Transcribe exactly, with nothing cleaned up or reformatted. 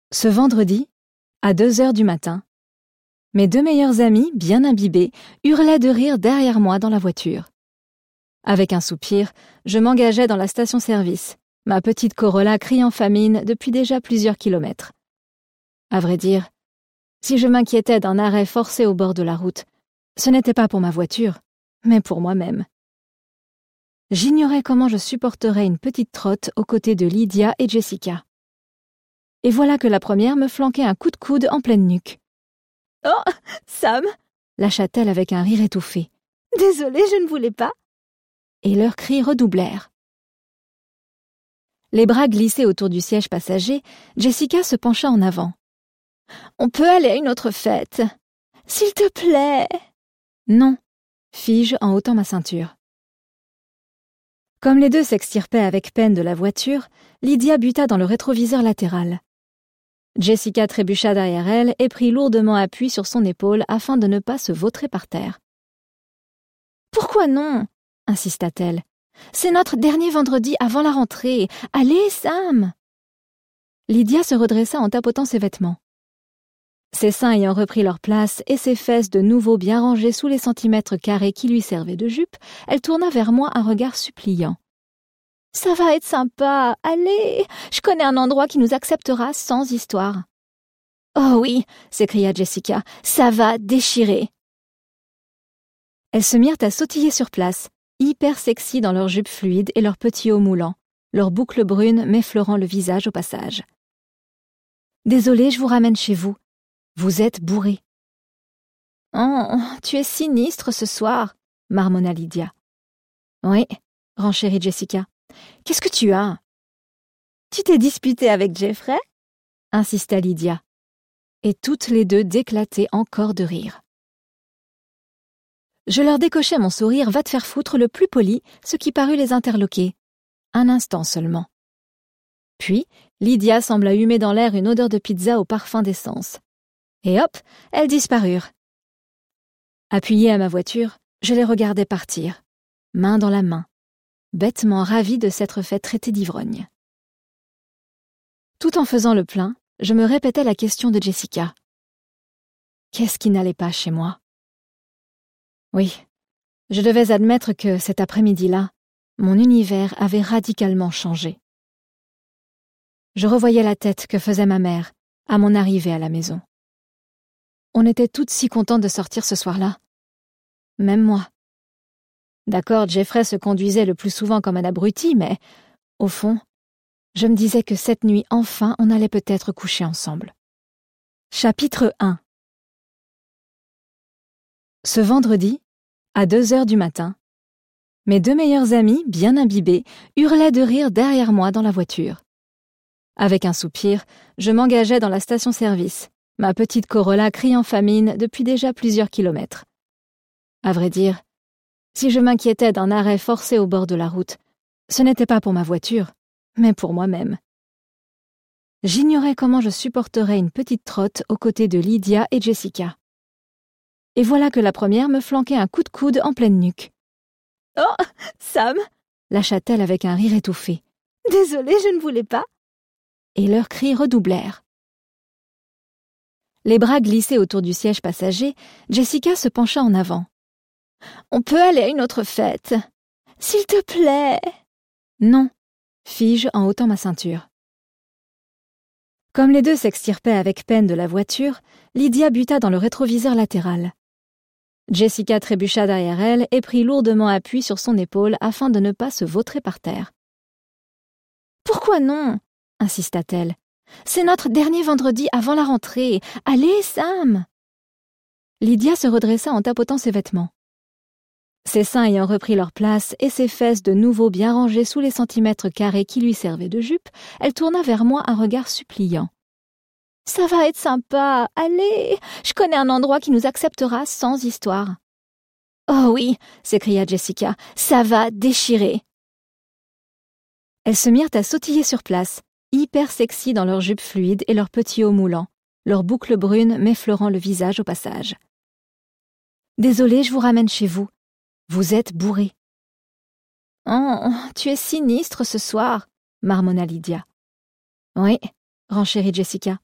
Ce vendredi, à deux heures du matin, mes deux meilleurs amis, bien imbibés, hurlaient de rire derrière moi dans la voiture. Avec un soupir, je m'engageais dans la station-service, ma petite Corolla criant famine depuis déjà plusieurs kilomètres. À vrai dire, si je m'inquiétais d'un arrêt forcé au bord de la route, ce n'était pas pour ma voiture, mais pour moi-même. J'ignorais comment je supporterais une petite trotte aux côtés de Lydia et Jessica. Et voilà que la première me flanquait un coup de coude en pleine nuque. « Oh, Sam !» lâcha-t-elle avec un rire étouffé. « Désolée, je ne voulais pas. » Et leurs cris redoublèrent. Les bras glissés autour du siège passager, Jessica se pencha en avant. « On peut aller à une autre fête. S'il te plaît !»« Non !» fis-je en ôtant ma ceinture. Comme les deux s'extirpaient avec peine de la voiture, Lydia buta dans le rétroviseur latéral. Jessica trébucha derrière elle et prit lourdement appui sur son épaule afin de ne pas se vautrer par terre. « Pourquoi non ?» insista-t-elle. « C'est notre dernier vendredi avant la rentrée. Allez, Sam !» Lydia se redressa en tapotant ses vêtements. Ses seins ayant repris leur place et ses fesses de nouveau bien rangées sous les centimètres carrés qui lui servaient de jupe, elle tourna vers moi un regard suppliant. « Ça va être sympa, allez, je connais un endroit qui nous acceptera sans histoire. »« Oh oui !» s'écria Jessica, « ça va déchirer !» Elles se mirent à sautiller sur place, hyper sexy dans leurs jupes fluides et leurs petits hauts moulants, leurs boucles brunes m'effleurant le visage au passage. « Désolée, je vous ramène chez vous. Vous êtes bourrés. »« Oh, tu es sinistre ce soir !» marmonna Lydia. « Oui, renchérit Jessica. « Qu'est-ce que tu as ?»« Tu t'es disputée avec Jeffrey ?» insista Lydia. Et toutes les deux déclataient encore de rire. Je leur décochai mon sourire va te faire foutre le plus poli, ce qui parut les interloquer. Un instant seulement. Puis, Lydia sembla humer dans l'air une odeur de pizza au parfum d'essence. Et hop, elles disparurent. Appuyée à ma voiture, je les regardais partir, main dans la main, bêtement ravie de s'être fait traiter d'ivrogne. Tout en faisant le plein, je me répétais la question de Jessica. Qu'est-ce qui n'allait pas chez moi? Oui, je devais admettre que cet après-midi-là, mon univers avait radicalement changé. Je revoyais la tête que faisait ma mère à mon arrivée à la maison. On était toutes si contentes de sortir ce soir-là. Même moi. D'accord, Jeffrey se conduisait le plus souvent comme un abruti, mais, au fond, je me disais que cette nuit, enfin, on allait peut-être coucher ensemble. Chapitre un. Ce vendredi, à deux heures du matin, mes deux meilleurs amis, bien imbibés, hurlaient de rire derrière moi dans la voiture. Avec un soupir, je m'engageais dans la station-service, ma petite Corolla criant famine depuis déjà plusieurs kilomètres. À vrai dire, si je m'inquiétais d'un arrêt forcé au bord de la route, ce n'était pas pour ma voiture, mais pour moi-même. J'ignorais comment je supporterais une petite trotte aux côtés de Lydia et Jessica. Et voilà que la première me flanquait un coup de coude en pleine nuque. « Oh, Sam !» lâcha-t-elle avec un rire étouffé. « Désolée, je ne voulais pas. » Et leurs cris redoublèrent. Les bras glissés autour du siège passager, Jessica se pencha en avant. « On peut aller à une autre fête. S'il te plaît !»« Non !» fis-je en ôtant ma ceinture. Comme les deux s'extirpaient avec peine de la voiture, Lydia buta dans le rétroviseur latéral. Jessica trébucha derrière elle et prit lourdement appui sur son épaule afin de ne pas se vautrer par terre. « Pourquoi non ?» insista-t-elle. « C'est notre dernier vendredi avant la rentrée. Allez, Sam !» Lydia se redressa en tapotant ses vêtements. Ses seins ayant repris leur place et ses fesses de nouveau bien rangées sous les centimètres carrés qui lui servaient de jupe, elle tourna vers moi un regard suppliant. « Ça va être sympa, allez, je connais un endroit qui nous acceptera sans histoire. »« Oh oui !» s'écria Jessica, « ça va déchirer !» Elles se mirent à sautiller sur place, hyper sexy dans leurs jupes fluides et leurs petits hauts moulants, leurs boucles brunes m'effleurant le visage au passage. « Désolée, je vous ramène chez vous. Vous êtes bourrés. »« Oh, tu es sinistre ce soir !» marmonna Lydia. « Oui, renchérit Jessica.